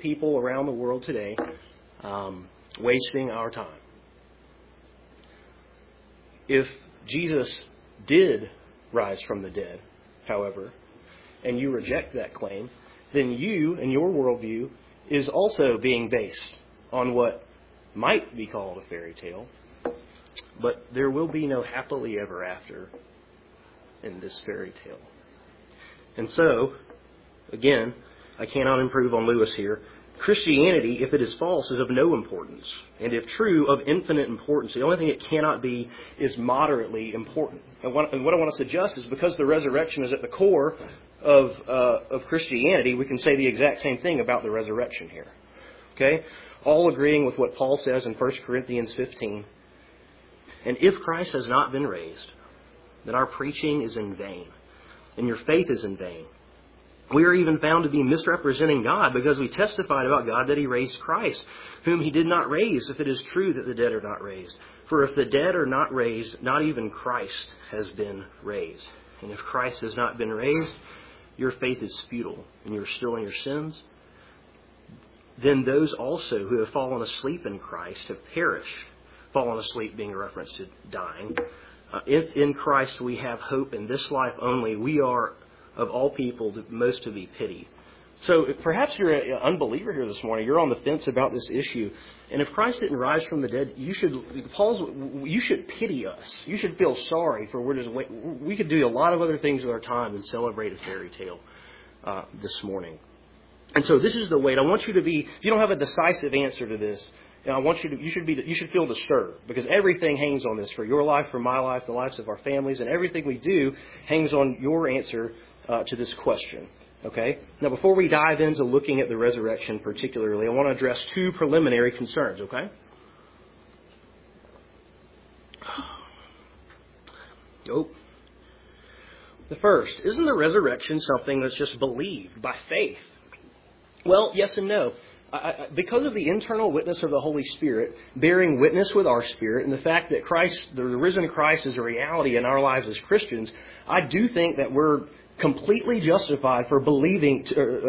people around the world today wasting our time. If Jesus did rise from the dead, however, and you reject that claim, then you and your worldview is also being based on what might be called a fairy tale, but there will be no happily ever after in this fairy tale. And so, again, I cannot improve on Lewis here. Christianity, if it is false, is of no importance. And if true, of infinite importance. The only thing it cannot be is moderately important. And what I want to suggest is because the resurrection is at the core of Christianity, we can say the exact same thing about the resurrection here. Okay? All agreeing with what Paul says in 1 Corinthians 15. And if Christ has not been raised, then our preaching is in vain, and your faith is in vain. We are even found to be misrepresenting God because we testified about God that He raised Christ, whom He did not raise, if it is true that the dead are not raised. For if the dead are not raised, not even Christ has been raised. And if Christ has not been raised, your faith is futile, and you're still in your sins. Then those also who have fallen asleep in Christ have perished. Fallen asleep being a reference to dying. If in Christ we have hope in this life only, we are of all people most to be pitied. So perhaps you're an unbeliever here this morning. You're on the fence about this issue. And if Christ didn't rise from the dead, you should pity us. You should feel sorry for we could do a lot of other things with our time than celebrate a fairy tale this morning. And so this is the weight. I want you to be, if you don't have a decisive answer to this, I want you should feel disturbed because everything hangs on this for your life, for my life, the lives of our families, and everything we do hangs on your answer to this question. Okay? Now, before we dive into looking at the resurrection particularly, I want to address two preliminary concerns, okay? Oh. The first, isn't the resurrection something that's just believed by faith? Well, yes and no. Because of the internal witness of the Holy Spirit bearing witness with our spirit and the fact that the risen Christ is a reality in our lives as Christians, I do think that we're completely justified to believe in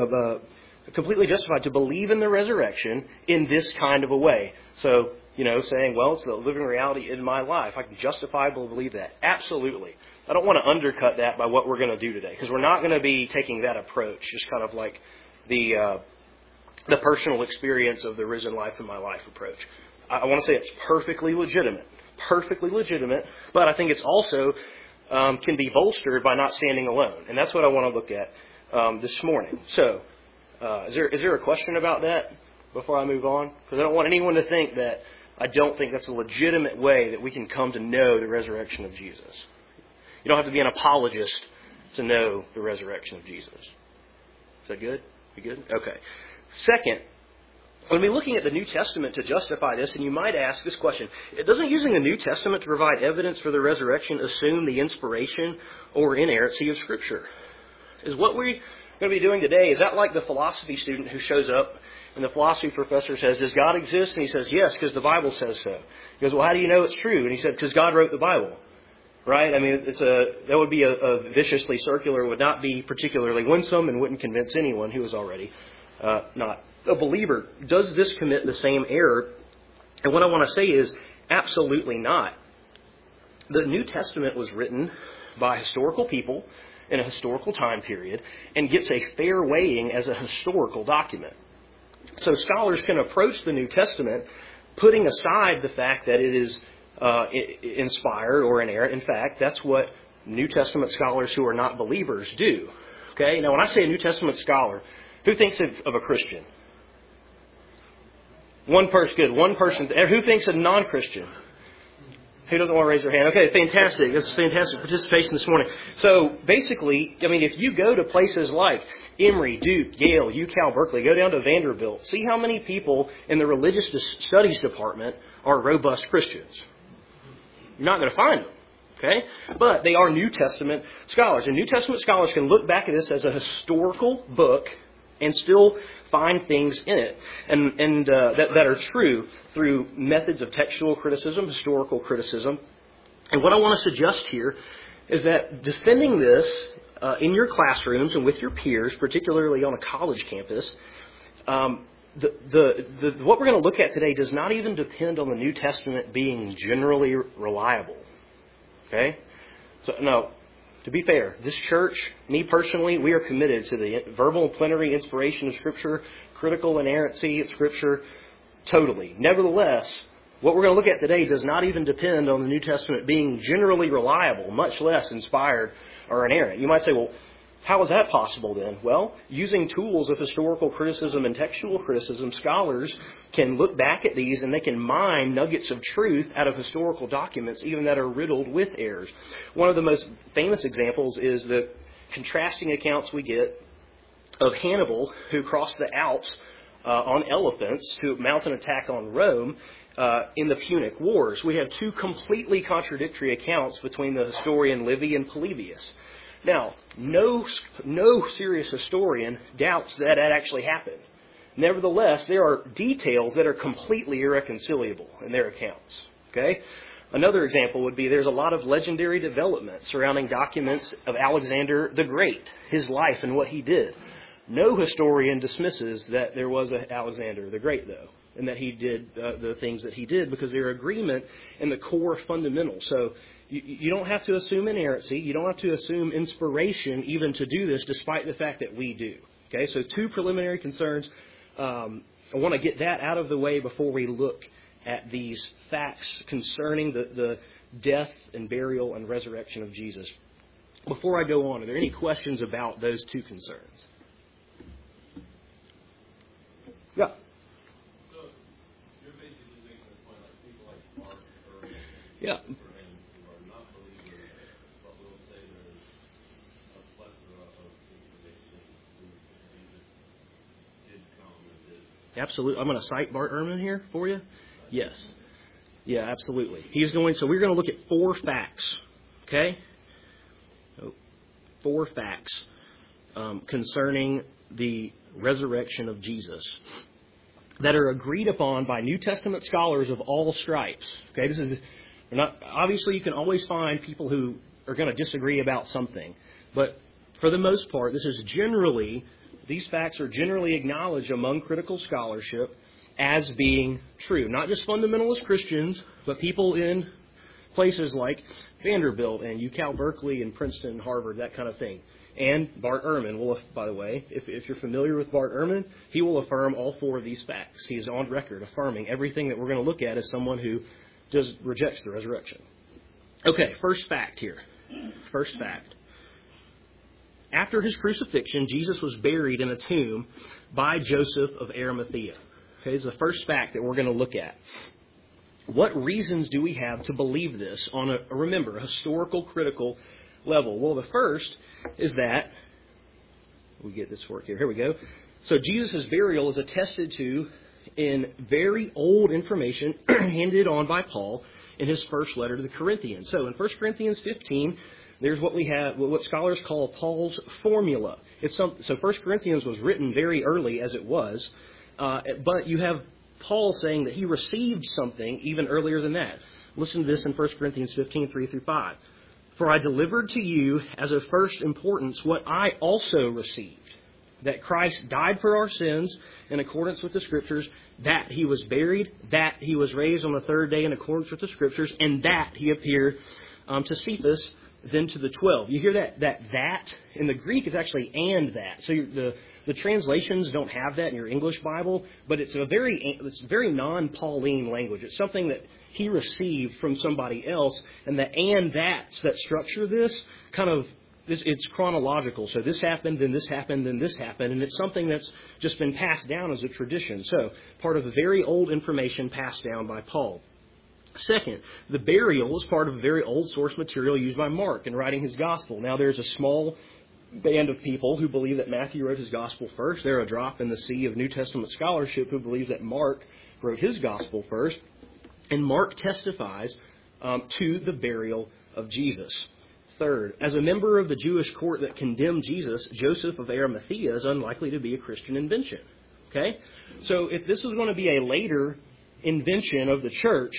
the resurrection in this kind of a way. So, saying, well, it's the living reality in my life. I can justifiably believe that. Absolutely. I don't want to undercut that by what we're going to do today because we're not going to be taking that approach, just kind of like the personal experience of the risen life in my life approach. I want to say it's perfectly legitimate, but I think it's also can be bolstered by not standing alone. And that's what I want to look at this morning. So, is there a question about that before I move on? Because I don't want anyone to think that I don't think that's a legitimate way that we can come to know the resurrection of Jesus. You don't have to be an apologist to know the resurrection of Jesus. Is that good? You good? Okay. Second, when we're looking at the New Testament to justify this, and you might ask this question, doesn't using the New Testament to provide evidence for the resurrection assume the inspiration or inerrancy of Scripture? Is what we're going to be doing today, is that like the philosophy student who shows up and the philosophy professor says, does God exist? And he says, yes, because the Bible says so. He goes, well, how do you know it's true? And he said, because God wrote the Bible. Right? I mean, that would be a viciously circular, would not be particularly winsome, and wouldn't convince anyone who is already not a believer. Does this commit the same error? And what I want to say is absolutely not. The New Testament was written by historical people in a historical time period and gets a fair weighing as a historical document. So scholars can approach the New Testament putting aside the fact that it is inspired or inerrant. In fact, that's what New Testament scholars who are not believers do. Okay? Now, when I say a New Testament scholar, who thinks of a Christian? One person, good. One person. Who thinks of non-Christian? Who doesn't want to raise their hand? Okay, fantastic. That's fantastic participation this morning. So basically, I mean, if you go to places like Emory, Duke, Yale, UCal, Berkeley, go down to Vanderbilt, see how many people in the religious studies department are robust Christians. You're not going to find them. Okay? But they are New Testament scholars. And New Testament scholars can look back at this as a historical book and still find things in it and that are true through methods of textual criticism, historical criticism. And what I want to suggest here is that defending this in your classrooms and with your peers, particularly on a college campus, what we're going to look at today does not even depend on the New Testament being generally reliable. Okay? So, no, to be fair, this church, me personally, we are committed to the verbal and plenary inspiration of Scripture, critical inerrancy of Scripture, totally. Nevertheless, what we're going to look at today does not even depend on the New Testament being generally reliable, much less inspired or inerrant. You might say, well, how is that possible then? Well, using tools of historical criticism and textual criticism, scholars can look back at these and they can mine nuggets of truth out of historical documents, even that are riddled with errors. One of the most famous examples is the contrasting accounts we get of Hannibal, who crossed the Alps on elephants to mount an attack on Rome in the Punic Wars. We have two completely contradictory accounts between the historian Livy and Polybius. Now, no serious historian doubts that actually happened. Nevertheless, there are details that are completely irreconcilable in their accounts. Okay? Another example would be there's a lot of legendary development surrounding documents of Alexander the Great, his life and what he did. No historian dismisses that there was an Alexander the Great, though, and that he did the things that he did because they're agreement in the core fundamentals. So you don't have to assume inerrancy. You don't have to assume inspiration even to do this, despite the fact that we do. Okay, so two preliminary concerns. I want to get that out of the way before we look at these facts concerning the death and burial and resurrection of Jesus. Before I go on, are there any questions about those two concerns? Yeah. So you're basically making the point like people like Mark or Yeah. who are not believers, but will say there's a plethora of information who Jesus did come and did. Absolutely. I'm going to cite Bart Ehrman here for you. Yes. Yeah, absolutely. So we're going to look at 4 facts. Okay? 4 facts concerning the resurrection of Jesus that are agreed upon by New Testament scholars of all stripes. Okay, obviously you can always find people who are going to disagree about something, but for the most part, these facts are generally acknowledged among critical scholarship as being true. Not just fundamentalist Christians, but people in places like Vanderbilt and UCal Berkeley and Princeton and Harvard, that kind of thing. And Bart Ehrman will, by the way, if you're familiar with Bart Ehrman, he will affirm all 4 of these facts. He's on record affirming everything that we're going to look at as someone who rejects the resurrection. Okay, first fact here. First fact. After his crucifixion, Jesus was buried in a tomb by Joseph of Arimathea. Okay, this is the first fact that we're going to look at. What reasons do we have to believe this on a historical, critical level? Well, the first is that, we get this work here. Here we go. So Jesus' burial is attested to in very old information handed on by Paul in his first letter to the Corinthians. So in 1 Corinthians 15, there's what we have, what scholars call Paul's formula. So 1 Corinthians was written very early as it was, but you have Paul saying that he received something even earlier than that. Listen to this in 1 Corinthians 15, 3 through 5. For I delivered to you as of first importance what I also received, that Christ died for our sins in accordance with the Scriptures, that he was buried, that he was raised on the 3rd day in accordance with the Scriptures, and that he appeared to Cephas, then to the 12. You hear that in the Greek is actually and that. So the translations don't have that in your English Bible, but it's very non-Pauline language. It's something that he received from somebody else, and the and that's that structure this kind of, it's chronological. So this happened, then this happened, then this happened, and it's something that's just been passed down as a tradition. So part of the very old information passed down by Paul. Second, the burial is part of a very old source material used by Mark in writing his gospel. Now there's a small band of people who believe that Matthew wrote his gospel first. They're a drop in the sea of New Testament scholarship who believes that Mark wrote his gospel first. And Mark testifies to the burial of Jesus. Third, as a member of the Jewish court that condemned Jesus, Joseph of Arimathea is unlikely to be a Christian invention. Okay? So if this was going to be a later invention of the church,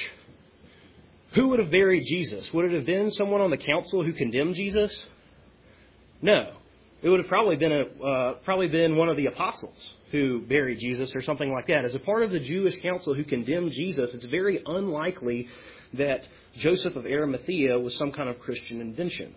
who would have buried Jesus? Would it have been someone on the council who condemned Jesus? No. It would have probably been one of the apostles who buried Jesus or something like that. As a part of the Jewish council who condemned Jesus, it's very unlikely that Joseph of Arimathea was some kind of Christian invention.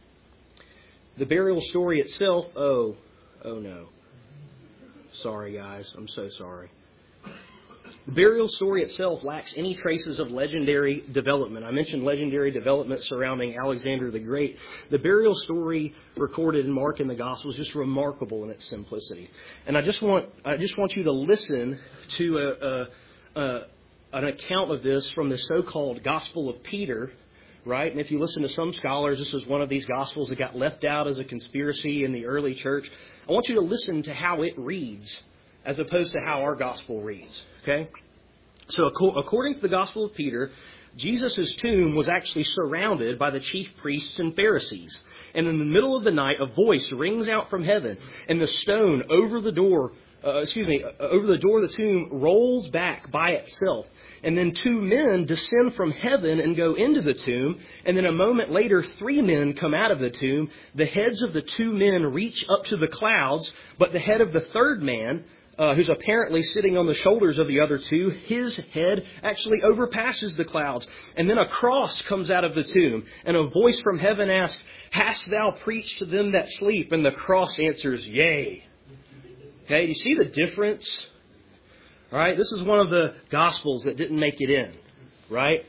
The burial story itself, oh no. Sorry, guys. I'm so sorry. The burial story itself lacks any traces of legendary development. I mentioned legendary development surrounding Alexander the Great. The burial story recorded in Mark and the Gospel is just remarkable in its simplicity. And I just want you to listen to an account of this from the so-called Gospel of Peter, right? And if you listen to some scholars, this was one of these Gospels that got left out as a conspiracy in the early church. I want you to listen to how it reads as opposed to how our Gospel reads, okay? So according to the Gospel of Peter, Jesus' tomb was actually surrounded by the chief priests and Pharisees. And in the middle of the night, a voice rings out from heaven, and the stone over the door of the tomb rolls back by itself. And then 2 men descend from heaven and go into the tomb. And then a moment later, 3 men come out of the tomb. The heads of the 2 men reach up to the clouds, but the head of the third man, who's apparently sitting on the shoulders of the other 2, his head actually overpasses the clouds. And then a cross comes out of the tomb, and a voice from heaven asks, "Hast thou preached to them that sleep?" And the cross answers, "Yea." Okay, you see the difference? All right, this is one of the Gospels that didn't make it in, right?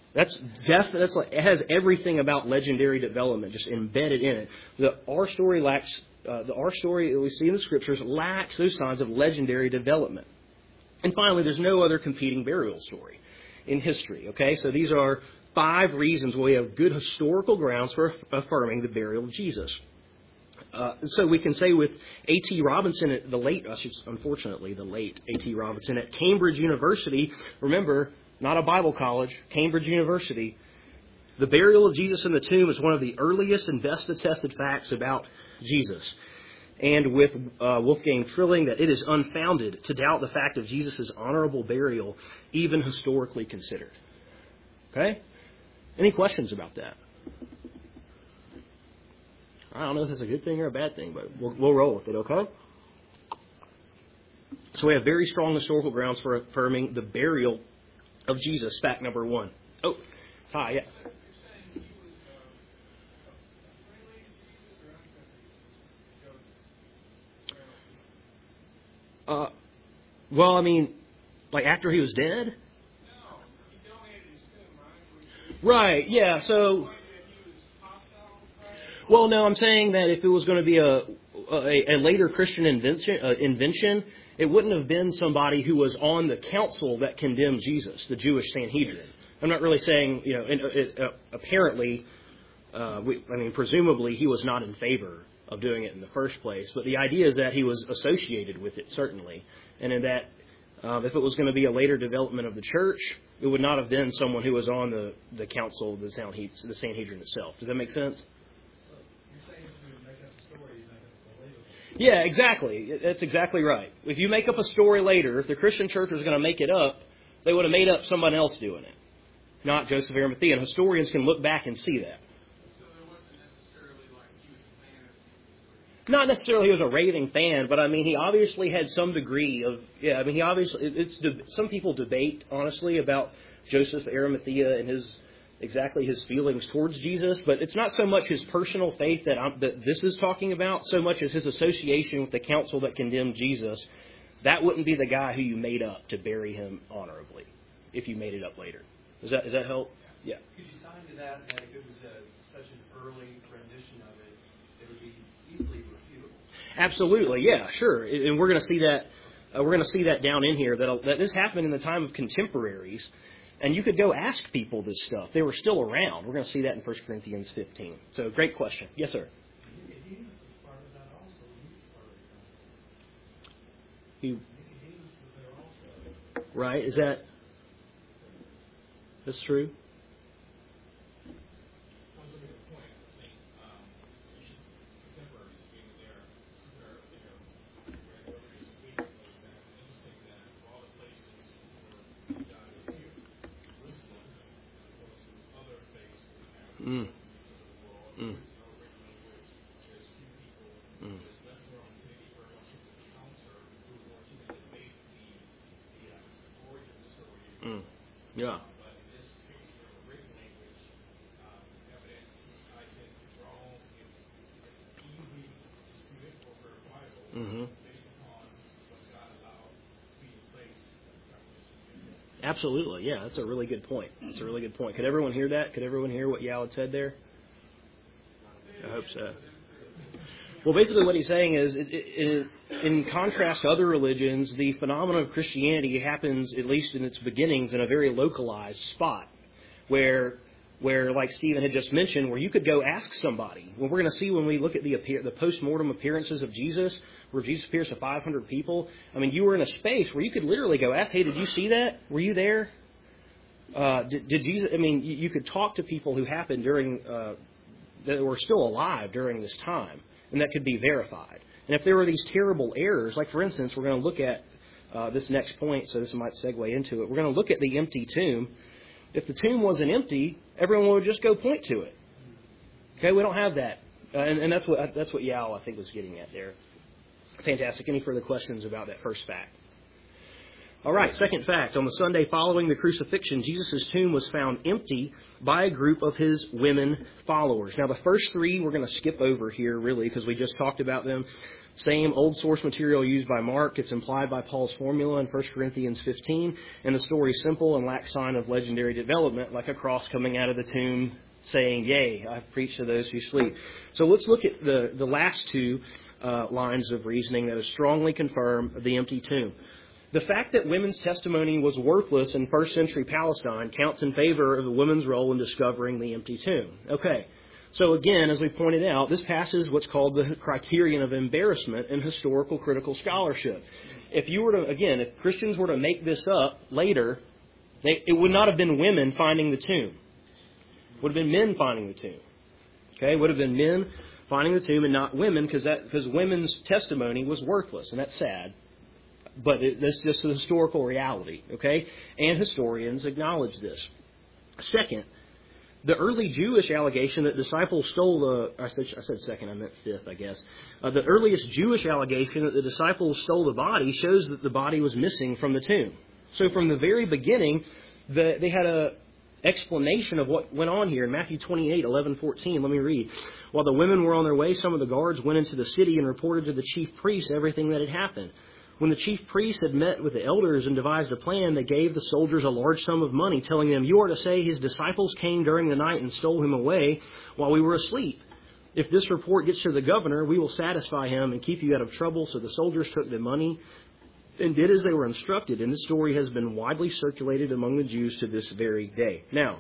It has everything about legendary development just embedded in it. Our story that we see in the Scriptures lacks those signs of legendary development. And finally, there's no other competing burial story in history. Okay, so these are 5 reasons why we have good historical grounds for affirming the burial of Jesus. So we can say with A.T. Robinson, the late A.T. Robinson at Cambridge University, remember, not a Bible college, Cambridge University, the burial of Jesus in the tomb is one of the earliest and best attested facts about Jesus. And with Wolfgang Trilling, that it is unfounded to doubt the fact of Jesus' honorable burial, even historically considered. Okay? Any questions about that? I don't know if that's a good thing or a bad thing, but we'll roll with it, okay? So we have very strong historical grounds for affirming the burial of Jesus. Fact number 1. Oh, hi, yeah. Well, I mean, like after he was dead? No, he donated his tomb, right? Right, yeah, so... Well, no, I'm saying that if it was going to be a later Christian invention, it wouldn't have been somebody who was on the council that condemned Jesus, the Jewish Sanhedrin. I'm not really saying, apparently, presumably he was not in favor of doing it in the first place. But the idea is that he was associated with it, certainly. And in that, if it was going to be a later development of the church, it would not have been someone who was on the council of the Sanhedrin itself. Does that make sense? Yeah, exactly. That's exactly right. If you make up a story later, if the Christian church was going to make it up, they would have made up someone else doing it, not Joseph of Arimathea. And historians can look back and see that. So there wasn't necessarily like he was a fan of... Not necessarily he was a raving fan, but I mean, he obviously had some degree of... Yeah, I mean, he obviously... some people debate, honestly, about Joseph of Arimathea and his feelings towards Jesus, but it's not so much his personal faith that this is talking about, so much as his association with the council that condemned Jesus. That wouldn't be the guy who you made up to bury him honorably, if you made it up later. Does that help? Yeah. Could you tie into that if it was such an early rendition of it, it would be easily refutable? Absolutely, yeah, sure. And we're going to see that. We're going to see that down in here that this happened in the time of contemporaries. And you could go ask people this stuff. They were still around. We're going to see that in 1 Corinthians 15. So, great question. Yes, sir. Right? Is that's true? Yeah. But in this case, for the written language, evidence I tend to Rome is easily disputed over the Bible based upon what God allowed to be in place at the time of this. Absolutely. Yeah, that's a really good point. That's a really good point. Could everyone hear that? Could everyone hear what Yao had said there? I hope so. Well, basically what he's saying is, in contrast to other religions, the phenomenon of Christianity happens, at least in its beginnings, in a very localized spot, where like Stephen had just mentioned, where you could go ask somebody. Well, we're going to see when we look at the post-mortem appearances of Jesus, where Jesus appears to 500 people. I mean, you were in a space where you could literally go ask, hey, did you see that? Were you there? Did Jesus? I mean, you could talk to people who happened during that were still alive during this time. And that could be verified. And if there were these terrible errors, like for instance, we're going to look at this next point, so this might segue into it. We're going to look at the empty tomb. If the tomb wasn't empty, everyone would just go point to it. Okay, we don't have that. And that's what Yao, I think, was getting at there. Fantastic. Any further questions about that first fact? All right, second fact. On the Sunday following the crucifixion, Jesus' tomb was found empty by a group of his women followers. Now, the first three we're going to skip over here, really, because we just talked about them. Same old source material used by Mark. It's implied by Paul's formula in 1 Corinthians 15. And the story is simple and lacks sign of legendary development, like a cross coming out of the tomb saying, "Yea, I've preached to those who sleep." So let's look at the last two lines of reasoning that strongly confirm the empty tomb. The fact that women's testimony was worthless in first century Palestine counts in favor of the women's role in discovering the empty tomb. Okay, so again, as we pointed out, this passes what's called the criterion of embarrassment in historical critical scholarship. If Christians were to make this up later, it would not have been women finding the tomb. It would have been men finding the tomb. Okay, it would have been men finding the tomb and not women, because women's testimony was worthless, and that's sad. But that's just the historical reality, okay? And historians acknowledge this. Second, the early Jewish allegation that disciples stole I said second, I meant fifth, I guess. The earliest Jewish allegation that the disciples stole the body shows that the body was missing from the tomb. So from the very beginning, they had a explanation of what went on here. In Matthew 28:11-14, let me read. While the women were on their way, some of the guards went into the city and reported to the chief priests everything that had happened. When the chief priests had met with the elders and devised a plan, they gave the soldiers a large sum of money, telling them, "You are to say his disciples came during the night and stole him away while we were asleep. If this report gets to the governor, we will satisfy him and keep you out of trouble." So the soldiers took the money and did as they were instructed. And this story has been widely circulated among the Jews to this very day. Now,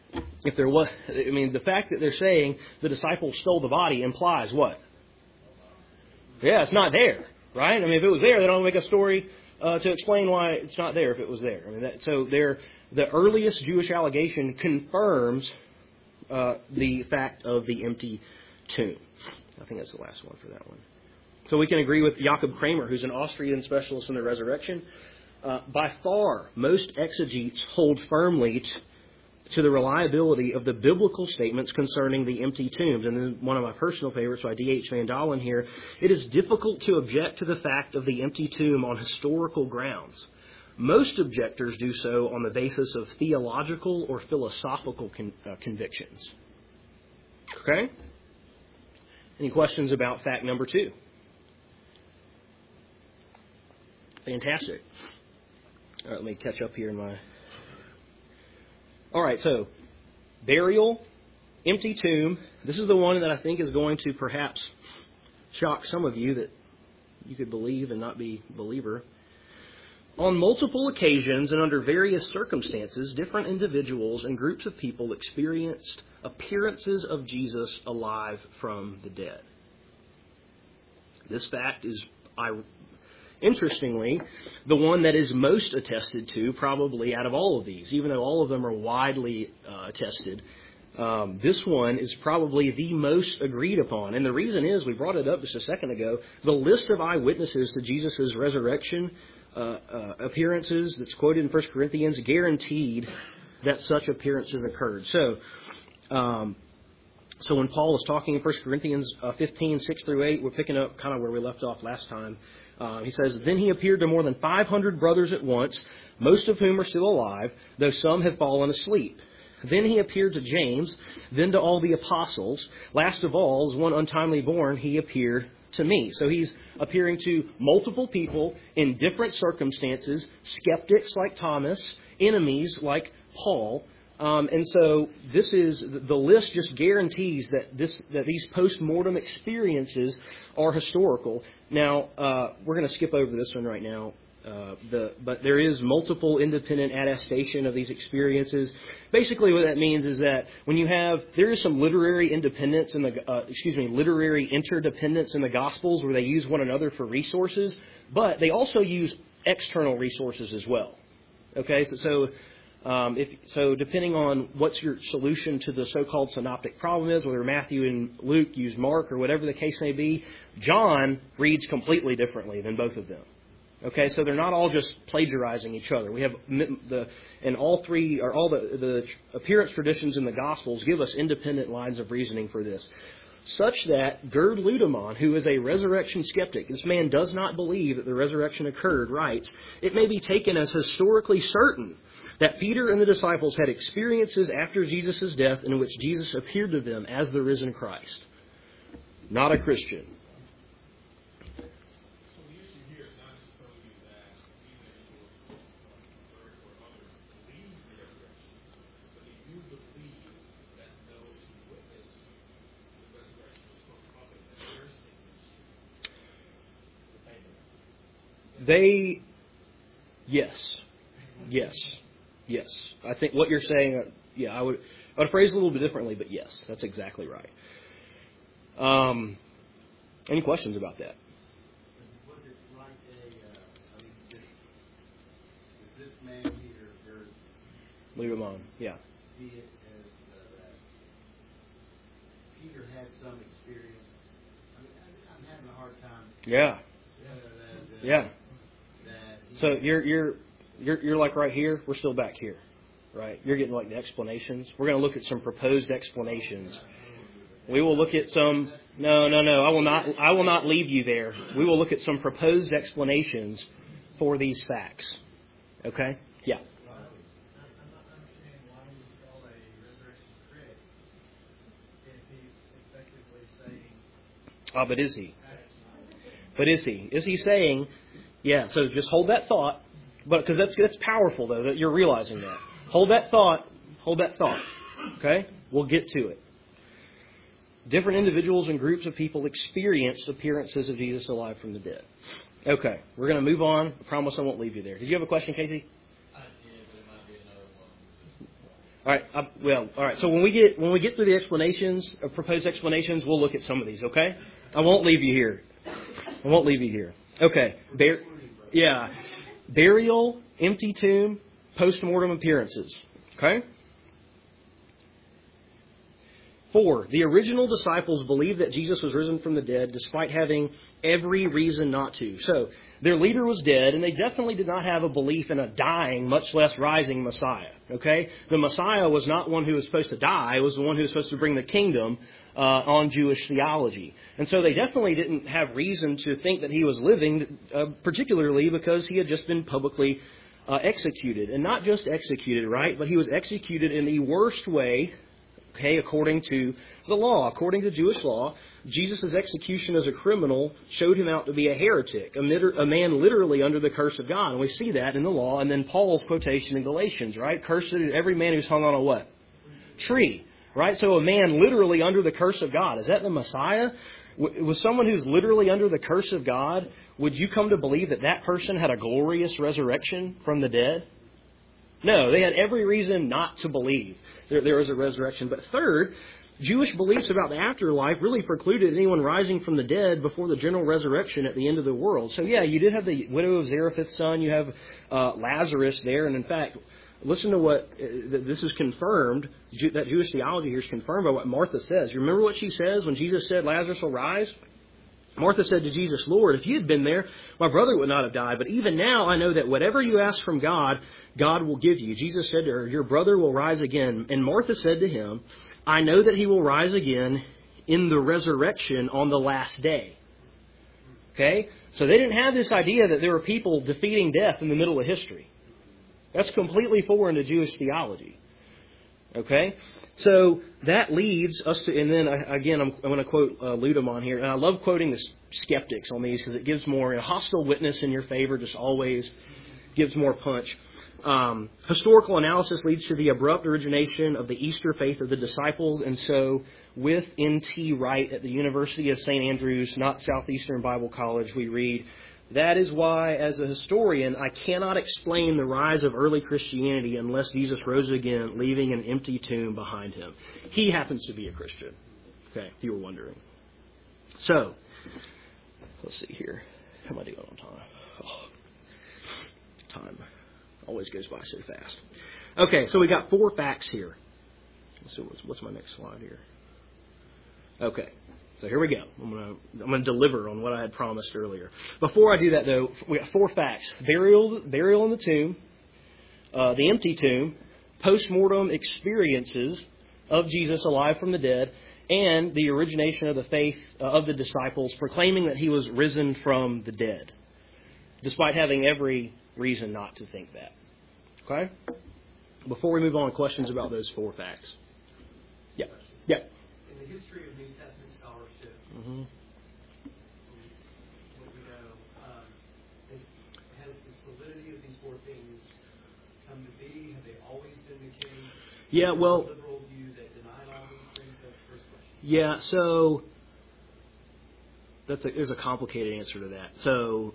the fact that they're saying the disciples stole the body implies what? Yeah, it's not there. Right? I mean, if it was there, they don't make a story to explain why it's not there if it was there. I mean, the earliest Jewish allegation confirms the fact of the empty tomb. I think that's the last one for that one. So we can agree with Jakob Kramer, who's an Austrian specialist in the resurrection. By far, most exegetes hold firmly to the reliability of the biblical statements concerning the empty tombs. And then one of my personal favorites by D.H. Van Dalen here, it is difficult to object to the fact of the empty tomb on historical grounds. Most objectors do so on the basis of theological or philosophical convictions. Okay? Any questions about fact number 2? Fantastic. All right, let me catch up here in my... All right, so burial, empty tomb. This is the one that I think is going to perhaps shock some of you, that you could believe and not be a believer. On multiple occasions and under various circumstances, different individuals and groups of people experienced appearances of Jesus alive from the dead. This fact is, interestingly, the one that is most attested to probably out of all of these, even though all of them are widely attested. This one is probably the most agreed upon. And the reason is, we brought it up just a second ago, the list of eyewitnesses to Jesus' resurrection appearances that's quoted in 1 Corinthians guaranteed that such appearances occurred. So when Paul is talking in 1 Corinthians 15, 6-8, we're picking up kind of where we left off last time. He says, "Then he appeared to more than 500 brothers at once, most of whom are still alive, though some have fallen asleep. Then he appeared to James, then to all the apostles. Last of all, as one untimely born, he appeared to me." So he's appearing to multiple people in different circumstances, skeptics like Thomas, enemies like Paul. And so this is, the list just guarantees that these post-mortem experiences are historical. Now, we're going to skip over this one right now. But there is multiple independent attestation of these experiences. Basically, what that means is that when there is some literary independence in literary interdependence in the Gospels, where they use one another for resources, but they also use external resources as well. Okay, so depending on what's your solution to the so-called synoptic problem is, whether Matthew and Luke use Mark or whatever the case may be, John reads completely differently than both of them. Okay, so they're not all just plagiarizing each other. We have the appearance traditions in the Gospels give us independent lines of reasoning for this, such that Gerd Ludemann, who is a resurrection skeptic, this man does not believe that the resurrection occurred, writes, "It may be taken as historically certain that Peter and the disciples had experiences after Jesus' death in which Jesus appeared to them as the risen Christ." Not a Christian. Yes. I think what you're saying, I would phrase it a little bit differently, but yes, that's exactly right. Any questions about that? Was it like this man here, Leave him on. Yeah. See it as that Peter had some experience. I'm having a hard time. Yeah. Yeah. That So you're like right here. We're still back here, right? You're getting like the explanations. We're going to look at some proposed explanations. We will look at some. No. I will not leave you there. We will look at some proposed explanations for these facts. Okay? Yeah. I'm not understanding why he was called a resurrection critic if he's effectively saying. But is he? But is he? Is he saying? Yeah. So just hold that thought. But because that's powerful though that you're realizing that. Hold that thought. Okay? We'll get to it. Different individuals and groups of people experienced appearances of Jesus alive from the dead. Okay, we're going to move on. I promise I won't leave you there. Did you have a question, Casey? I did, but it might be another one. All right. So when we get through the explanations, proposed explanations, we'll look at some of these. Okay? I won't leave you here. Okay. Burial, empty tomb, post-mortem appearances. Okay? 4, the original disciples believed that Jesus was risen from the dead despite having every reason not to. So, their leader was dead, and they definitely did not have a belief in a dying, much less rising Messiah. Okay? The Messiah was not one who was supposed to die. It was the one who was supposed to bring the kingdom on Jewish theology. And so they definitely didn't have reason to think that he was living, particularly because he had just been publicly executed. And not just executed, right? But he was executed in the worst way. Okay, according to the law, according to Jewish law, Jesus' execution as a criminal showed him out to be a heretic, a man literally under the curse of God. And we see that in the law. And then Paul's quotation in Galatians, right? Cursed is every man who's hung on a what? Tree, right? So a man literally under the curse of God. Is that the Messiah? Was someone who's literally under the curse of God, would you come to believe that that person had a glorious resurrection from the dead? No, they had every reason not to believe there was a resurrection. But third, Jewish beliefs about the afterlife really precluded anyone rising from the dead before the general resurrection at the end of the world. So yeah, you did have the widow of Zarephath's son. You have Lazarus there. And in fact, listen to what this is confirmed. That Jewish theology here is confirmed by what Martha says. You remember what she says when Jesus said Lazarus will rise? Martha said to Jesus, "Lord, if you had been there, my brother would not have died. But even now I know that whatever you ask from God, God will give you." Jesus said to her, "Your brother will rise again." And Martha said to him, "I know that he will rise again in the resurrection on the last day." Okay? So they didn't have this idea that there were people defeating death in the middle of history. That's completely foreign to Jewish theology. Okay? So that leads us to, and then again, I'm going to quote Ludemann here. And I love quoting the skeptics on these because it gives more, a hostile witness in your favor just always gives more punch. Historical analysis leads to the abrupt origination of the Easter faith of the disciples. And so with N.T. Wright at the University of St. Andrews, not Southeastern Bible College, we read, "That is why, as a historian, I cannot explain the rise of early Christianity unless Jesus rose again, leaving an empty tomb behind him." He happens to be a Christian, okay, if you were wondering. So, let's see here. How am I doing on time? Oh, time always goes by so fast. Okay, so we got 4 facts here. Let's see, what's my next slide here? Okay. So here we go. I'm going to deliver on what I had promised earlier. Before I do that, though, we got 4 facts: burial in the tomb, the empty tomb, post-mortem experiences of Jesus alive from the dead, and the origination of the faith of the disciples, proclaiming that he was risen from the dead, despite having every reason not to think that. Okay? Before we move on, questions about those 4 facts? Yeah. Yeah. In the history of New Testament scholarship, Mm-hmm. what we know, has the solidity of these 4 things come to be? Have they always been the case? Yeah, well, The liberal view that denied all these things? That's the first question. yeah, so there's a complicated answer to that. So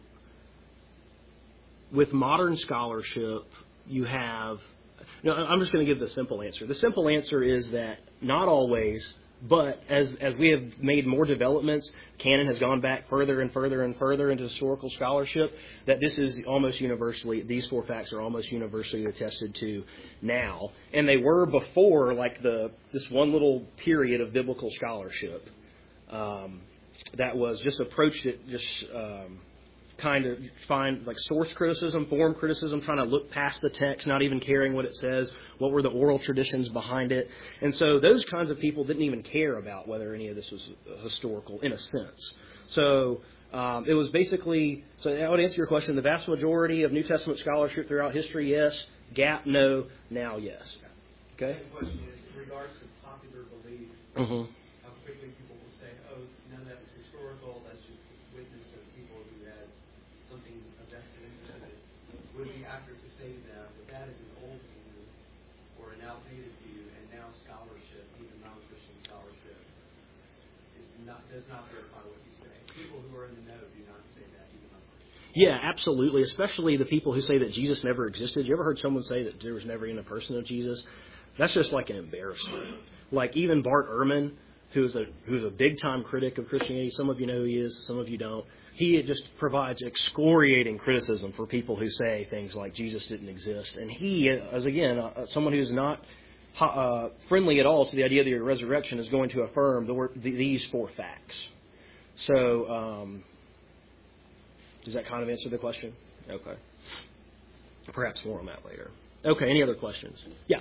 with modern scholarship, you have... No, I'm just going to give the simple answer. The simple answer is that not always, but as we have made more developments, canon has gone back further and further and further into historical scholarship, that this is almost universally, these 4 facts are almost universally attested to now. And they were before, like, this one little period of biblical scholarship that was just approached it just... kind of find like source criticism, form criticism, trying to look past the text, not even caring what it says, what were the oral traditions behind it. And so those kinds of people didn't even care about whether any of this was historical in a sense. So it was basically, so I would answer your question, the vast majority of New Testament scholarship throughout history, yes. Gap, no. Now, yes. Okay? The second question is, in regards to popular belief, Mm-hmm. how quickly people will say, oh, none of that was historical, that's just witness of people who had something of vested interest in it. Would it be accurate to say to them that that is an old view or an outdated view, and now scholarship, even non-Christian scholarship, does not verify what you say? People who are in the know do not say that, even non-Christian. Yeah, absolutely. Especially the people who say that Jesus never existed. You ever heard someone say that there was never even a person of Jesus? That's just like an embarrassment. Like even Bart Ehrman, who's a big time critic of Christianity. Some of you know who he is, some of you don't. He just provides excoriating criticism for people who say things like Jesus didn't exist. And he, as again, someone who's not friendly at all to the idea of the resurrection, is going to affirm these 4 facts. So, does that kind of answer the question? Okay. Perhaps more on that later. Okay, any other questions? Yeah.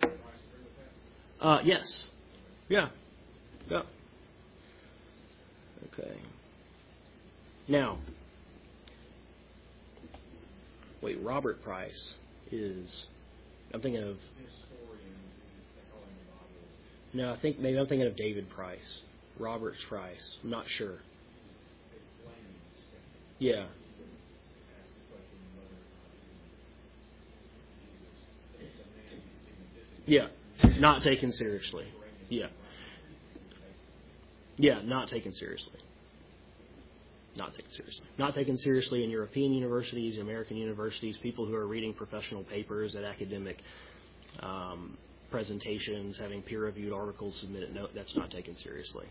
Yes. Yeah. Yeah. Okay. Now, wait, Robert Price is, I'm thinking of, no, I'm thinking of David Price. Robert Price. I'm not sure. Yeah. Yeah. Not taken seriously. Yeah. Yeah, not taken seriously. Not taken seriously. Not taken seriously in European universities, American universities, people who are reading professional papers at academic presentations, having peer-reviewed articles submitted. No, that's not taken seriously.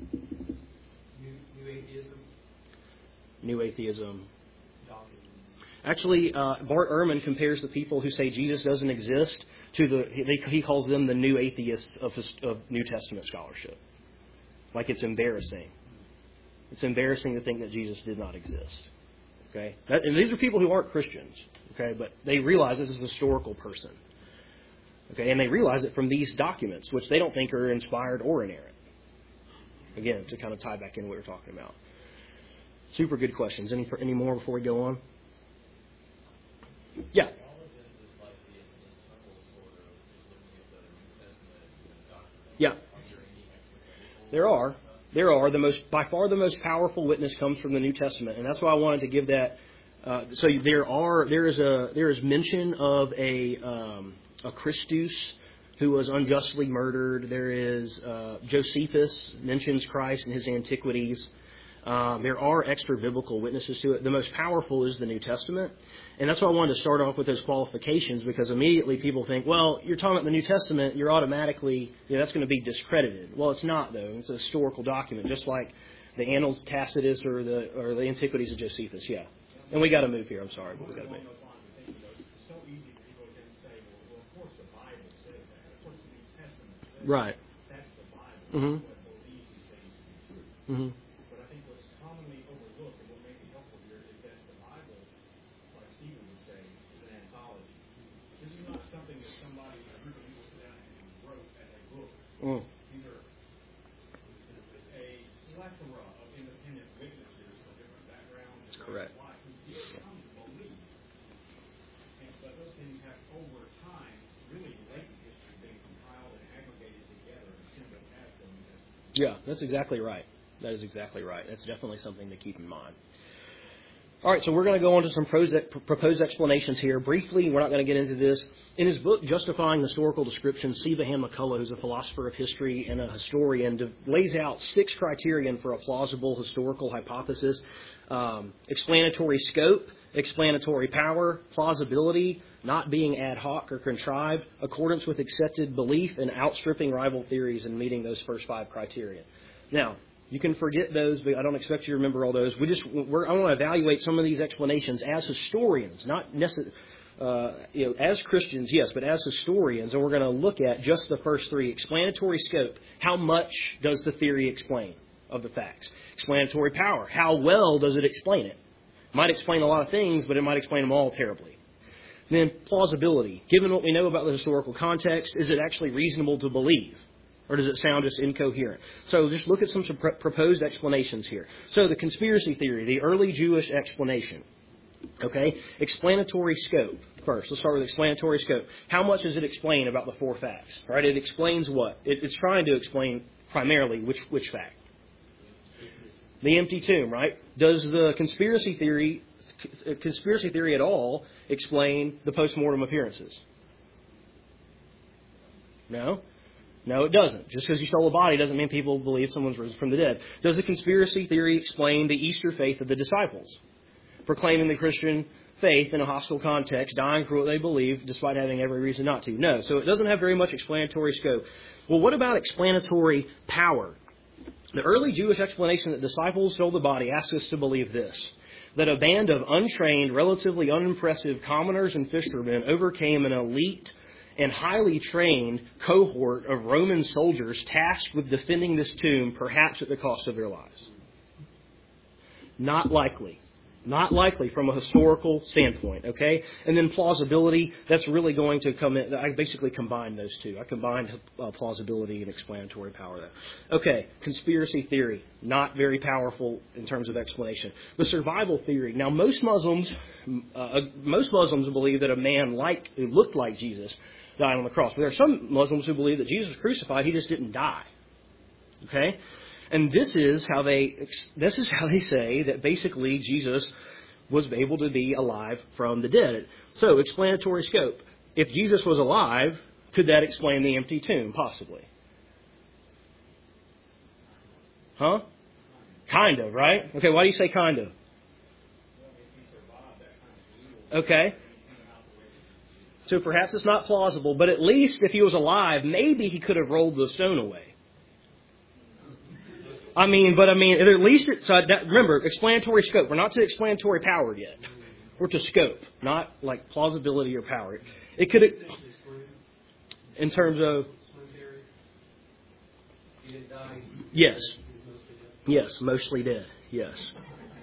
New atheism? New atheism. Dawkins. Actually, Bart Ehrman compares the people who say Jesus doesn't exist to he calls them the new atheists of New Testament scholarship. Like it's embarrassing. It's embarrassing to think that Jesus did not exist. Okay, and these are people who aren't Christians. Okay, but they realize this is a historical person. Okay, and they realize it from these documents, which they don't think are inspired or inerrant. Again, to kind of tie back in what we were talking about. Super good questions. Any more before we go on? Yeah. All of this is like the internal sort of just looking at the New Testament and doctrine. Yeah. Are there any extra There are. By far the most powerful witness comes from the New Testament, and that's why I wanted to give that. So there is mention of a Christus who was unjustly murdered. There is Josephus mentions Christ and his antiquities. There are extra biblical witnesses to it. The most powerful is the New Testament. And that's why I wanted to start off with those qualifications, because immediately people think, well, you're talking about the New Testament, you're automatically, that's going to be discredited. Well, it's not, though. It's a historical document, just like the Annals of Tacitus or the Antiquities of Josephus, yeah. And we got to move here. I'm sorry, but we got to move. It's so easy for people to then say, well, of course the Bible says that. Of course the New Testament says that. Right. That's the Bible. Mm-hmm. That's what believes these things to be true. Mm-hmm. But I think what's commonly overlooked and what may be helpful here is that the Bible, like Stephen would say, is an anthology. This is not something that somebody, a group of people sit down and wrote as a book. Mm. These are a plethora of independent witnesses from different backgrounds. Correct. Life who did come to believe. But those things have, over time, really latent history being compiled and aggregated together and assembled as the New Testament. Yeah, that's exactly right. That is exactly right. That's definitely something to keep in mind. All right, so we're going to go on to some proposed explanations here. Briefly, we're not going to get into this. In his book, Justifying Historical Description, C. Vahan McCullough, who's a philosopher of history and a historian, lays out 6 criterion for a plausible historical hypothesis. Explanatory scope, explanatory power, plausibility, not being ad hoc or contrived, accordance with accepted belief, and outstripping rival theories and meeting those first 5 criteria. Now, you can forget those, but I don't expect you to remember all those. I want to evaluate some of these explanations as historians, not necessarily, as Christians, yes, but as historians, and we're going to look at just the first 3. Explanatory scope, how much does the theory explain of the facts? Explanatory power, how well does it explain it? Might explain a lot of things, but it might explain them all terribly. Then plausibility, given what we know about the historical context, is it actually reasonable to believe? Or does it sound just incoherent? So just look at some proposed explanations here. So the conspiracy theory, the early Jewish explanation. Okay? Explanatory scope first. Let's start with explanatory scope. How much does it explain about the 4 facts? Right? It explains what? It's trying to explain primarily which fact? The empty tomb, right? Does the conspiracy theory at all explain the post-mortem appearances? No? No, it doesn't. Just because you stole a body doesn't mean people believe someone's risen from the dead. Does the conspiracy theory explain the Easter faith of the disciples? Proclaiming the Christian faith in a hostile context, dying for what they believe, despite having every reason not to. No, so it doesn't have very much explanatory scope. Well, what about explanatory power? The early Jewish explanation that disciples stole the body asks us to believe this, that a band of untrained, relatively unimpressive commoners and fishermen overcame an elite and highly trained cohort of Roman soldiers tasked with defending this tomb, perhaps at the cost of their lives. Not likely. Not likely from a historical standpoint, okay? And then plausibility, that's really going to come in. I basically combined those two. I combined plausibility and explanatory power there. Okay, conspiracy theory, not very powerful in terms of explanation. The survival theory. Now, most Muslims believe that a man who looked like Jesus died on the cross. But there are some Muslims who believe that Jesus was crucified, he just didn't die. Okay? And this is how they say that basically Jesus was able to be alive from the dead. So, explanatory scope. If Jesus was alive, could that explain the empty tomb? Possibly. Huh? Kind of, right? Okay, why do you say kind of? Okay. So perhaps it's not plausible, but at least if he was alive, maybe he could have rolled the stone away. At least remember, explanatory scope. We're not to explanatory power yet. We're to scope, not like plausibility or power. It could, in terms of, yes, mostly dead. Yes.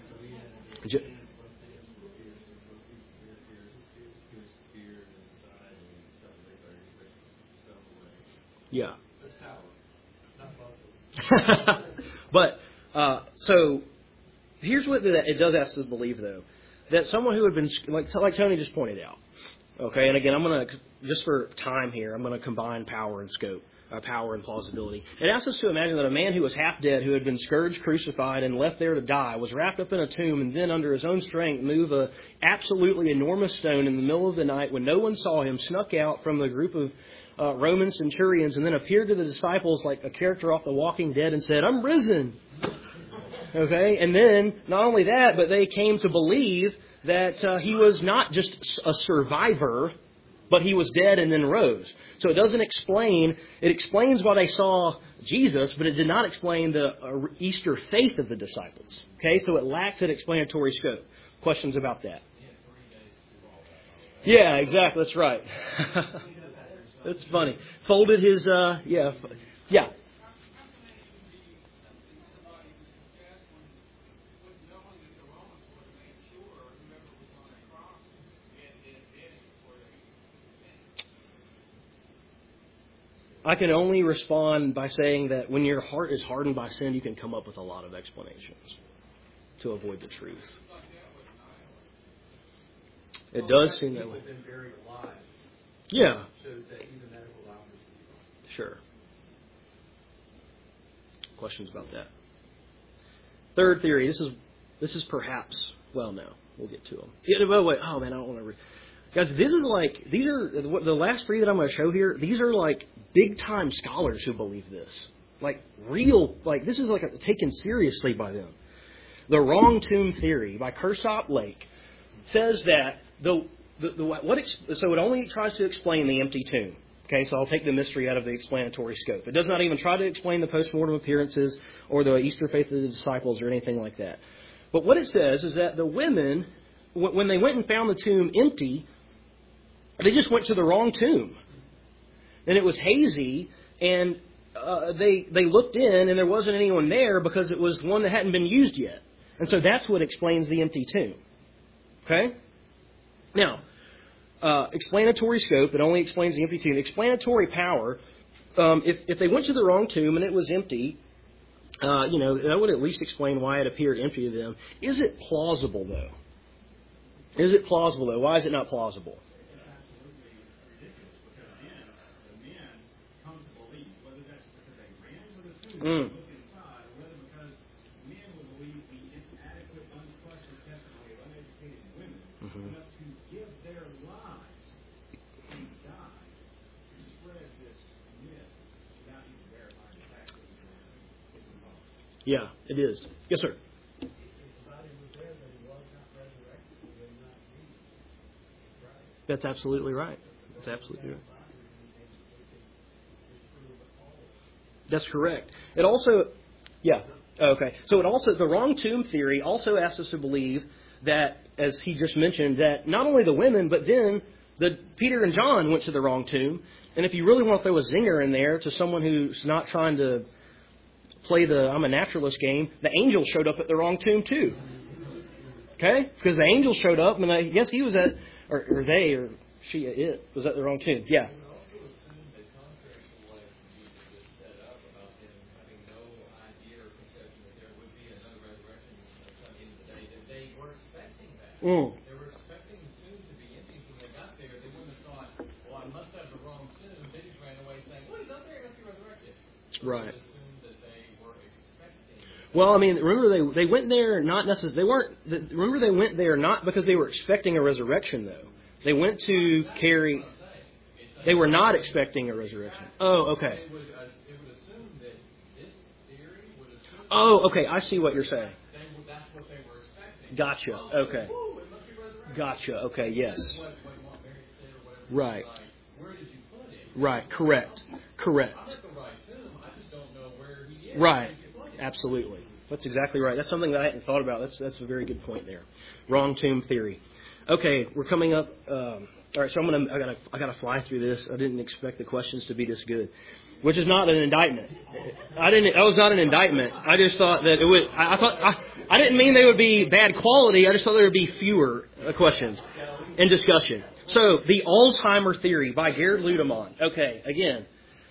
Yeah. But, so, here's what it does ask us to believe, though. That someone who had been, like Tony just pointed out, okay, and again, I'm going to, just for time here, I'm going to combine power and scope, power and plausibility. It asks us to imagine that a man who was half dead, who had been scourged, crucified, and left there to die, was wrapped up in a tomb, and then under his own strength move a absolutely enormous stone in the middle of the night when no one saw him, snuck out from the group of Roman centurions, and then appeared to the disciples like a character off The Walking Dead and said, "I'm risen." Okay, and then not only that, but they came to believe that he was not just a survivor, but he was dead and then rose. So it doesn't explain, it explains why they saw Jesus, but it did not explain the Easter faith of the disciples. Okay, so it lacks an explanatory scope. Questions about that? Yeah, exactly, that's right. That's funny. Folded his, yeah. I can only respond by saying that when your heart is hardened by sin, you can come up with a lot of explanations to avoid the truth. It does seem that way. Been buried alive. Yeah. Shows that even medical doctors. Sure. Questions about that? Third theory. This is perhaps. Well, no, we'll get to them. Yeah, wait. Oh man, I don't want to. Guys, these are the last three that I'm going to show here. These are like big time scholars who believe this. Like real, like this is like taken seriously by them. The wrong tomb theory by Kershaw Lake says that so it only tries to explain the empty tomb. Okay, so I'll take the mystery out of the explanatory scope. It does not even try to explain the post-mortem appearances or the Easter faith of the disciples or anything like that. But what it says is that the women, when they went and found the tomb empty, they just went to the wrong tomb. And it was hazy, and they looked in, and there wasn't anyone there because it was one that hadn't been used yet. And so that's what explains the empty tomb. Okay? Now, explanatory scope, it only explains the empty tomb. Explanatory power, if they went to the wrong tomb and it was empty, that would at least explain why it appeared empty to them. Is it plausible, though? Why is it not plausible? Look inside, or whether because men will believe the inadequate, unquestioned testimony of uneducated women enough to give their lives and die to spread this myth without even verifying the fact that it's involved. Yeah, it is. Yes, sir. If the body was there, but he was not resurrected, he would not be. Right. That's absolutely right. That's absolutely right. That's correct. It also, yeah, okay. So the wrong tomb theory also asks us to believe that, as he just mentioned, that not only the women, but then Peter and John went to the wrong tomb. And if you really want to throw a zinger in there to someone who's not trying to play the I'm a naturalist game, the angel showed up at the wrong tomb too. Okay? Because the angel showed up, and I guess he was at, or they, or she, it was at the wrong tomb. Yeah. They were expecting the tomb to be empty when they got there. They wouldn't have thought, well, I must have the wrong tomb. They just ran away saying, well, he's not there. He must be resurrected. Right. They assumed that they were expecting. Well, I mean, remember they went there not necessarily. They weren't. Remember they went there not because they were expecting a resurrection, though. They went to carry. They were not expecting a resurrection. Oh, okay. It would assume that this theory would assume. Oh, okay. I see what you're saying. That's what they were expecting. Gotcha. Okay. Gotcha. Okay. Yes. Right. Where did you put it? Right. Correct. I took the right tomb. I just don't know where he is. Right. Absolutely. That's exactly right. That's something that I hadn't thought about. That's a very good point there. Wrong tomb theory. Okay, we're coming up. All right, so I gotta fly through this. I didn't expect the questions to be this good, which is not an indictment. That was not an indictment. I just thought that it would. I didn't mean they would be bad quality. I just thought there would be fewer questions and discussion. So the Alzheimer theory by Gerhard Ludemann. Okay, again,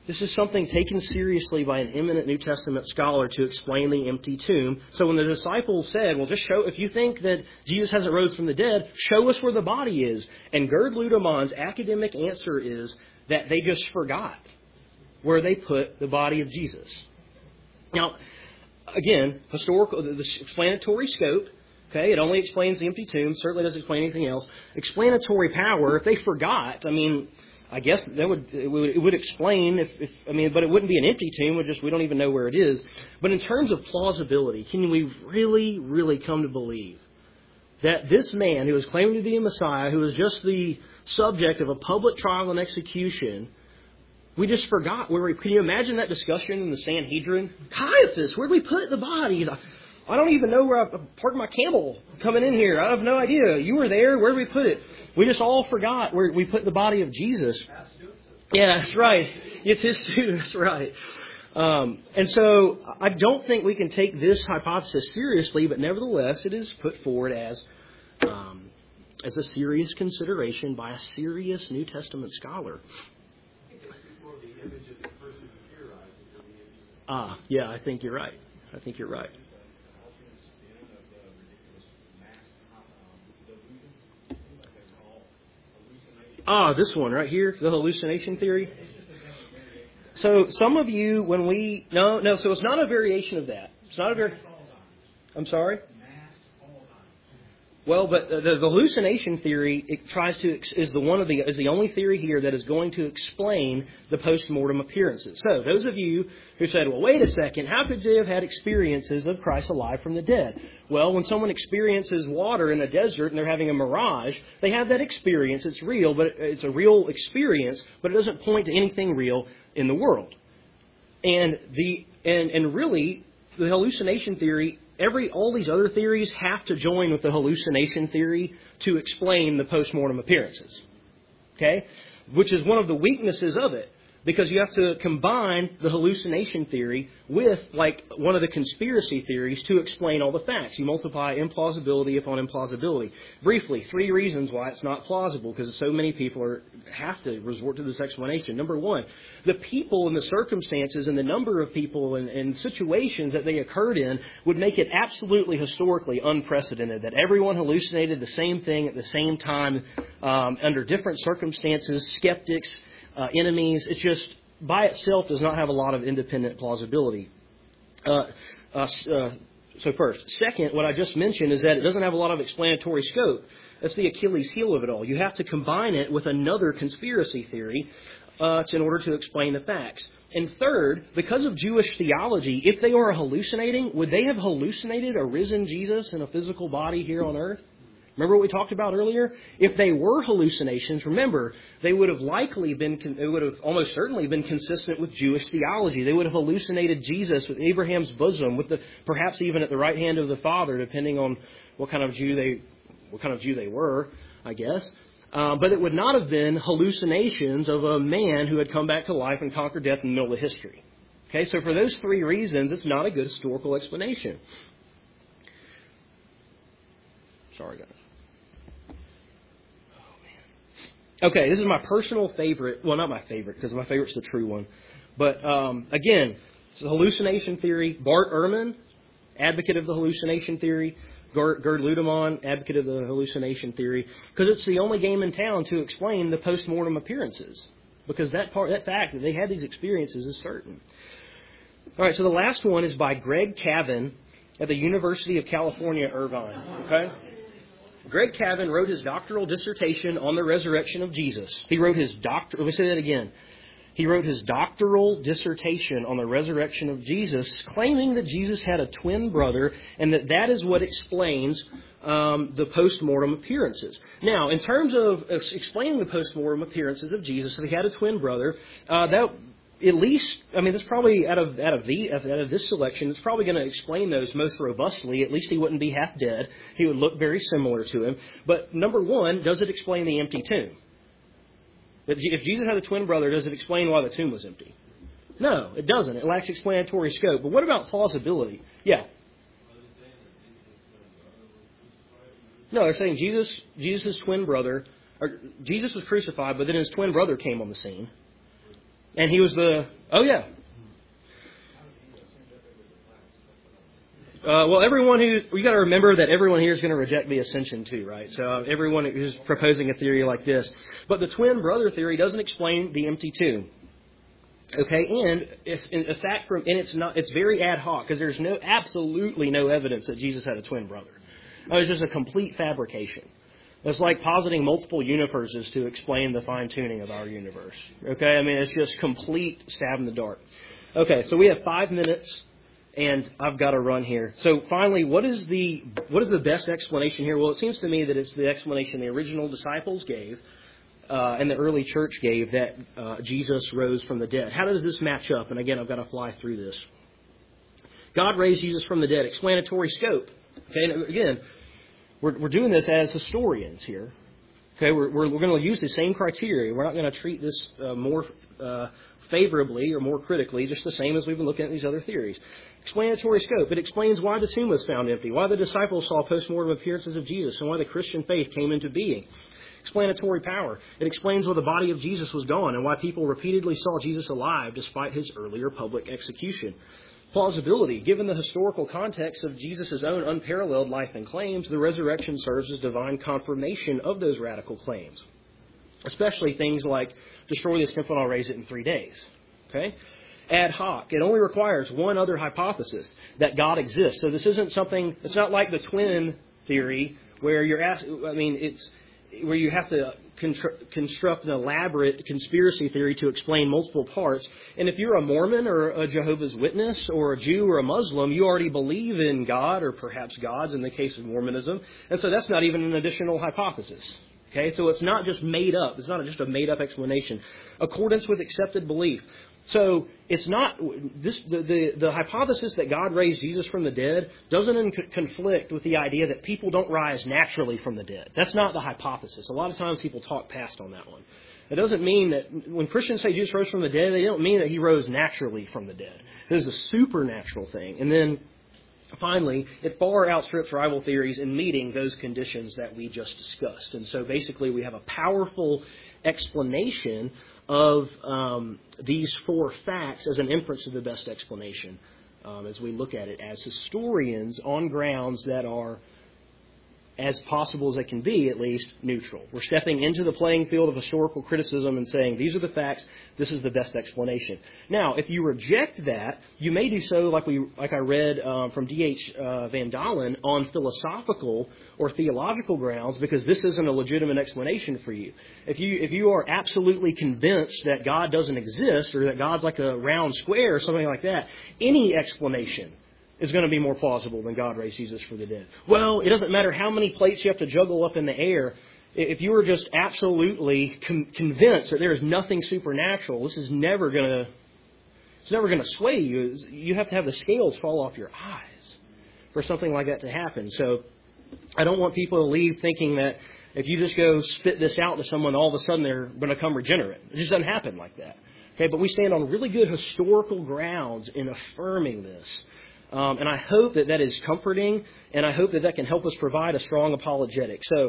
This is something taken seriously by an eminent New Testament scholar to explain the empty tomb. So when the disciples said, well, just show, if you think that Jesus hasn't rose from the dead, show us where the body is. And Gerd Ludeman's academic answer is that they just forgot where they put the body of Jesus. Now, again, historical, the explanatory scope, okay, it only explains the empty tomb, certainly doesn't explain anything else. Explanatory power, if they forgot, I guess that it would explain but it wouldn't be an empty tomb. We don't even know where it is. But in terms of plausibility, can we really, really come to believe that this man who was claiming to be a Messiah, who was just the subject of a public trial and execution, we just forgot where can you imagine that discussion in the Sanhedrin? Caiaphas, where did we put the body? I don't even know where I parked my camel coming in here. I have no idea. You were there. Where did we put it? We just all forgot where we put the body of Jesus. Yeah, that's right. It's his too. That's right. And so I don't think we can take this hypothesis seriously, but nevertheless, it is put forward as a serious consideration by a serious New Testament scholar. Yeah, I think you're right. This one right here, the hallucination theory. So some of you, so it's not a variation of that. It's not I'm sorry? Well, but the hallucination theory is the only theory here that is going to explain the post-mortem appearances. So those of you who said, well, wait a second, how could they have had experiences of Christ alive from the dead? Well, when someone experiences water in a desert and they're having a mirage, they have that experience. It's real, but it's a real experience, but it doesn't point to anything real in the world. And really, the hallucination theory, all these other theories have to join with the hallucination theory to explain the post-mortem appearances. Okay? Which is one of the weaknesses of it. Because you have to combine the hallucination theory with, one of the conspiracy theories to explain all the facts. You multiply implausibility upon implausibility. Briefly, 3 reasons why it's not plausible, because so many people have to resort to this explanation. Number 1, the people and the circumstances and the number of people and situations that they occurred in would make it absolutely historically unprecedented that everyone hallucinated the same thing at the same time under different circumstances, skeptics, enemies. It just, by itself, does not have a lot of independent plausibility. So first. Second, what I just mentioned is that it doesn't have a lot of explanatory scope. That's the Achilles heel of it all. You have to combine it with another conspiracy theory in order to explain the facts. And third, because of Jewish theology, if they are hallucinating, would they have hallucinated a risen Jesus in a physical body here on earth? Remember what we talked about earlier? If they were hallucinations, remember, they would have almost certainly been consistent with Jewish theology. They would have hallucinated Jesus with Abraham's bosom, perhaps even at the right hand of the Father, depending on what kind of Jew they were, I guess. But it would not have been hallucinations of a man who had come back to life and conquered death in the middle of history. Okay, so for those 3 reasons, it's not a good historical explanation. Sorry, guys. Okay, this is my personal favorite. Well, not my favorite, because my favorite's the true one. But, again, it's a hallucination theory. Bart Ehrman, advocate of the hallucination theory. Gerd Ludeman, advocate of the hallucination theory. Because it's the only game in town to explain the post-mortem appearances. Because that fact that they had these experiences is certain. All right, so the last one is by Greg Cavan at the University of California, Irvine. Okay? Greg Cavan wrote his doctoral dissertation on the resurrection of Jesus. Let me say that again. He wrote his doctoral dissertation on the resurrection of Jesus, claiming that Jesus had a twin brother and that is what explains the post-mortem appearances. Now, in terms of explaining the post-mortem appearances of Jesus, if he had a twin brother, that's probably out of this selection, it's probably going to explain those most robustly. At least he wouldn't be half dead. He would look very similar to him. But number 1, does it explain the empty tomb? If Jesus had a twin brother, does it explain why the tomb was empty? No, it doesn't. It lacks explanatory scope. But what about plausibility? Yeah. No, they're saying Jesus' twin brother, or Jesus was crucified, but then his twin brother came on the scene. And he was oh yeah. Well, you got to remember that everyone here is going to reject the ascension too, right? So everyone who's proposing a theory like this. But the twin brother theory doesn't explain the empty tomb. Okay, and it's very ad hoc because there's absolutely no evidence that Jesus had a twin brother. It's just a complete fabrication. It's like positing multiple universes to explain the fine-tuning of our universe. Okay, I mean, it's just complete stab in the dark. Okay, so we have 5 minutes, and I've got to run here. So finally, what is the best explanation here? Well, it seems to me that it's the explanation the original disciples gave and the early church gave, that Jesus rose from the dead. How does this match up? And again, I've got to fly through this. God raised Jesus from the dead. Explanatory scope. Okay, and again, we're doing this as historians here. Okay, we're going to use the same criteria. We're not going to treat this more favorably or more critically, just the same as we've been looking at these other theories. Explanatory scope. It explains why the tomb was found empty, why the disciples saw post-mortem appearances of Jesus, and why the Christian faith came into being. Explanatory power. It explains why the body of Jesus was gone and why people repeatedly saw Jesus alive despite his earlier public execution. Plausibility. Given the historical context of Jesus' own unparalleled life and claims, the resurrection serves as divine confirmation of those radical claims. Especially things like, destroy this temple and I'll raise it in 3 days. Okay? Ad hoc. It only requires one other hypothesis, that God exists. So this isn't something, it's not like the twin theory where where you have to construct an elaborate conspiracy theory to explain multiple parts. And if you're a Mormon or a Jehovah's Witness or a Jew or a Muslim, you already believe in God, or perhaps gods in the case of Mormonism. And so that's not even an additional hypothesis. Okay, so it's not just made up. It's not just a made up explanation. Accordance with accepted belief. So it's not the hypothesis that God raised Jesus from the dead doesn't conflict with the idea that people don't rise naturally from the dead. That's not the hypothesis. A lot of times people talk past on that one. It doesn't mean that when Christians say Jesus rose from the dead, they don't mean that he rose naturally from the dead. It is a supernatural thing. And then finally, it far outstrips rival theories in meeting those conditions that we just discussed. And so basically we have a powerful explanation of these 4 facts as an inference to the best explanation as we look at it as historians on grounds that are, as possible as they can be, at least, neutral. We're stepping into the playing field of historical criticism and saying, these are the facts, this is the best explanation. Now, if you reject that, you may do so like I read from D.H. Van Dalen on philosophical or theological grounds, because this isn't a legitimate explanation for you. If you are absolutely convinced that God doesn't exist, or that God's like a round square or something like that, any explanation is going to be more plausible than God raised Jesus from the dead. Well, it doesn't matter how many plates you have to juggle up in the air. If you are just absolutely convinced that there is nothing supernatural, this is never going to sway you. You have to have the scales fall off your eyes for something like that to happen. So I don't want people to leave thinking that if you just go spit this out to someone, all of a sudden they're going to become regenerate. It just doesn't happen like that. Okay, but we stand on really good historical grounds in affirming this. And I hope that is comforting, and I hope that can help us provide a strong apologetic. So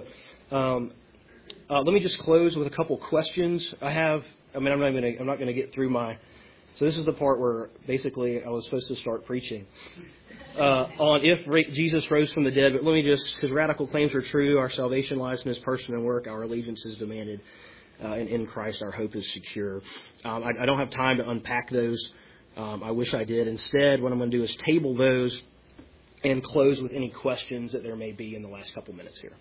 let me just close with a couple questions I'm not going to get through my. So this is the part where basically I was supposed to start preaching on if Jesus rose from the dead. But let me just, because radical claims are true, our salvation lies in his person and work, our allegiance is demanded, and in Christ our hope is secure. I don't have time to unpack those. I wish I did. Instead, what I'm going to do is table those and close with any questions that there may be in the last couple minutes here.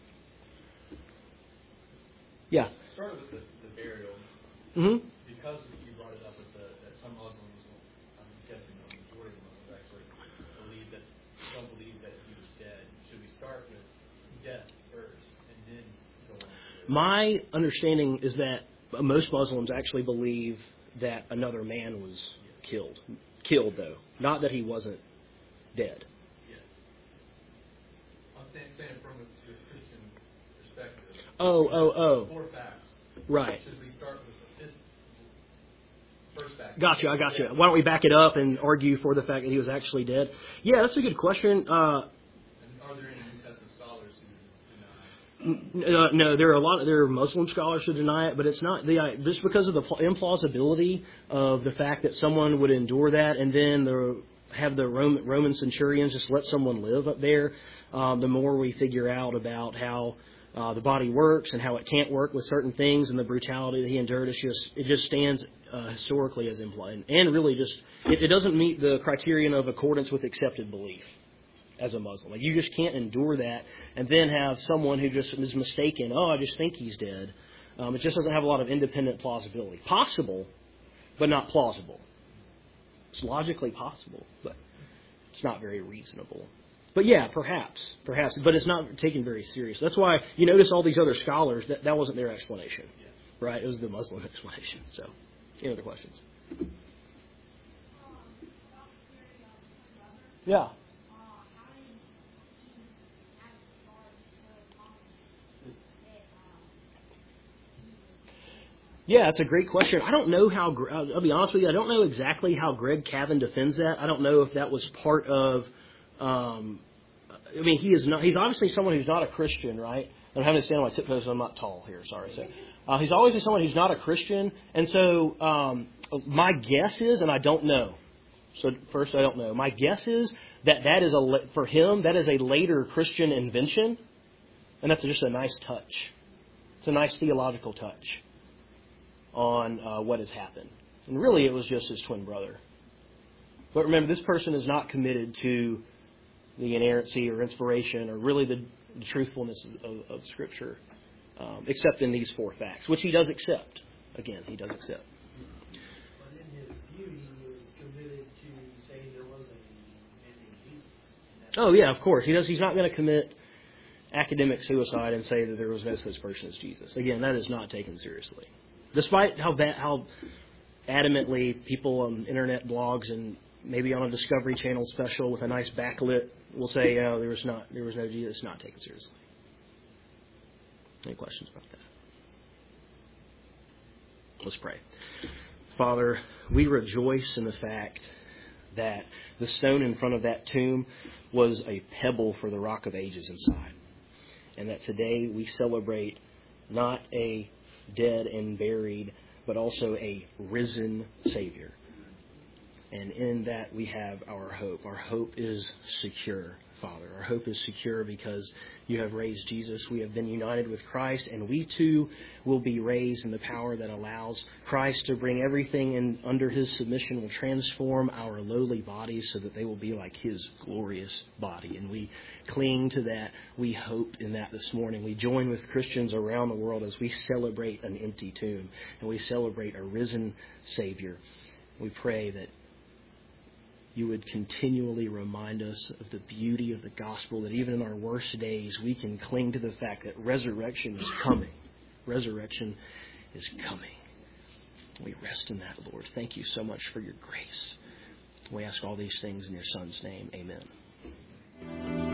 Yeah. Started with the burial. Mm-hmm. Because you brought it up with that some Muslims, I'm guessing the majority of Muslims actually don't believe that he was dead. Should we start with death first and then go on? My understanding is that most Muslims actually believe that another man was killed. Killed, though. Not that he wasn't dead. Yeah. I'm saying from a Christian perspective. Oh. 4 facts. Right. Should we start with the first fact? Gotcha, I got you. Why don't we back it up and argue for the fact that he was actually dead? Yeah, that's a good question. And are there any New Testament scholars who deny? No, there are Muslim scholars who deny it, but it's not just because of the implausibility of the fact that someone would endure that and then have the Roman centurions just let someone live up there. The more we figure out about how the body works and how it can't work with certain things and the brutality that he endured, it just stands historically as implied, and really just it doesn't meet the criterion of accordance with accepted belief as a Muslim. Like, you just can't endure that and then have someone who just is mistaken. Oh, I just think he's dead. It just doesn't have a lot of independent plausibility. Possible, but not plausible. It's logically possible, but it's not very reasonable. But yeah, perhaps, but it's not taken very serious. That's why you notice all these other scholars, that wasn't their explanation, right? It was the Muslim explanation. So, any other questions? Yeah. Yeah, it's a great question. I don't know how, I'll be honest with you, I don't know exactly how Greg Cavan defends that. I don't know if that was part of, he's obviously someone who's not a Christian, right? I'm having to stand on my tiptoes, so I'm not tall here, sorry. So, he's always someone who's not a Christian, and so my guess is, and I don't know, so first I don't know, my guess is that is, for him, that is a later Christian invention, and that's just a nice touch. It's a nice theological touch on what has happened. And really it was just his twin brother. But remember, this person is not committed to the inerrancy or inspiration or really the truthfulness of Scripture, except in these 4 facts, which he does accept. Again, he does accept. But in his view, he was committed to saying there was a man named Jesus. Oh, yeah, of course. He does. He's not going to commit academic suicide and say that there was no such person as Jesus. Again, that is not taken seriously. Despite how adamantly people on internet blogs and maybe on a Discovery Channel special with a nice backlit will say, "Oh, there was no Jesus," it's not taken seriously. Any questions about that? Let's pray. Father, we rejoice in the fact that the stone in front of that tomb was a pebble for the Rock of Ages inside, and that today we celebrate not a dead and buried, but also a risen Savior. And in that we have our hope. Our hope is secure, Father. Our hope is secure because you have raised Jesus. We have been united with Christ, and we too will be raised in the power that allows Christ to bring everything in under his submission, will transform our lowly bodies so that they will be like his glorious body. And we cling to that. We hope in that this morning. We join with Christians around the world as we celebrate an empty tomb and we celebrate a risen Savior. We pray that you would continually remind us of the beauty of the gospel, that even in our worst days we can cling to the fact that resurrection is coming. Resurrection is coming. We rest in that, Lord. Thank you so much for your grace. We ask all these things in your Son's name. Amen.